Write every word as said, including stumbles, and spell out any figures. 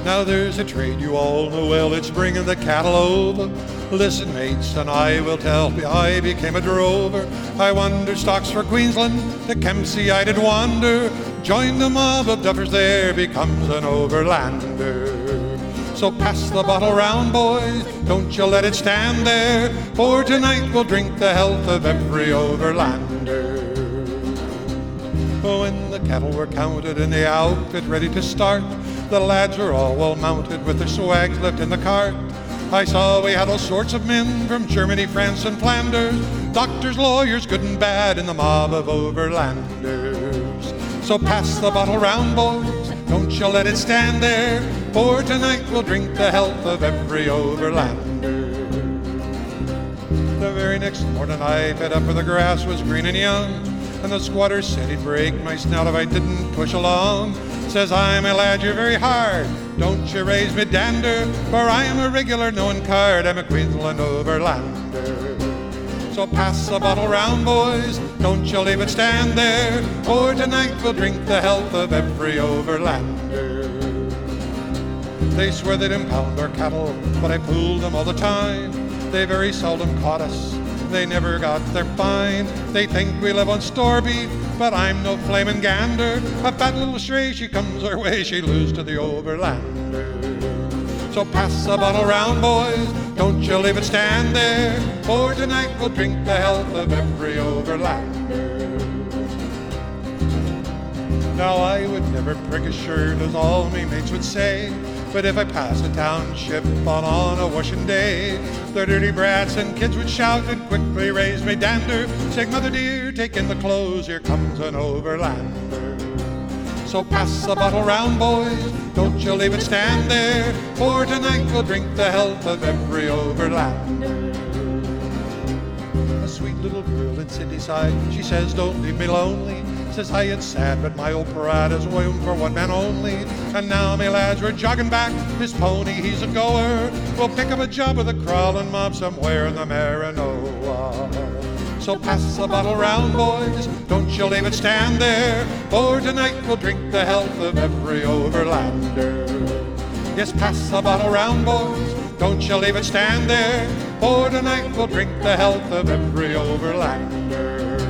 Now there's a trade you all know well, it's bringing the cattle over. Listen, mates, and I will tell you, I became a drover. I wandered stocks for Queensland, to Kempsey I did wander. Joined a mob of duffers there, becomes an overlander. So pass the bottle round, boys, don't you let it stand there, for tonight we'll drink the health of every overlander. When the cattle were counted and the outfit ready to start, the lads were all well mounted with their swags left in the cart. I saw we had all sorts of men from Germany, France, and Flanders, doctors, lawyers, good and bad, in the mob of overlanders. So pass the bottle round, boys, don't you let it stand there, for tonight we'll drink the health of every overlander. The very next morning I fed up where the grass was green and young, and the squatter said he'd break my snout if I didn't push along. Says I, my lad, you're very hard, don't you raise me dander, for I am a regular knowing card, I'm a Queensland overlander. So pass the bottle round, boys, don't you leave it stand there, for tonight we'll drink the health of every overlander. They swear they'd impound our cattle, but I pulled them all the time. They very seldom caught us, they never got their fine. They think we live on store beef, but I'm no flamin' gander. A fat little stray, she comes our way, she lose to the overlander. So pass the bottle round, boys, don't you leave it stand there, for tonight we'll drink the health of every overlander. Now I would never prick a shirt, as all me mates would say, but if I pass a township on, on a washing day, the dirty brats and kids would shout and quickly raise me dander, saying, Mother dear, take in the clothes, here comes an overlander. So pass the bottle round, boys, don't you leave it stand there, for tonight we'll drink the health of every overlander. A sweet little girl in Sydney-side, she says, don't leave me lonely. Says, hi, it's sad, but my old parada's room for one man only. And now, me lads, we're jogging back, this pony, he's a goer. We'll pick up a job with a crawling mob somewhere in the Maranoa. So pass the bottle round, boys, don't you leave it stand there, for tonight we'll drink the health of every overlander. Yes, pass the bottle round, boys, don't you leave it stand there, for tonight we'll drink the health of every overlander.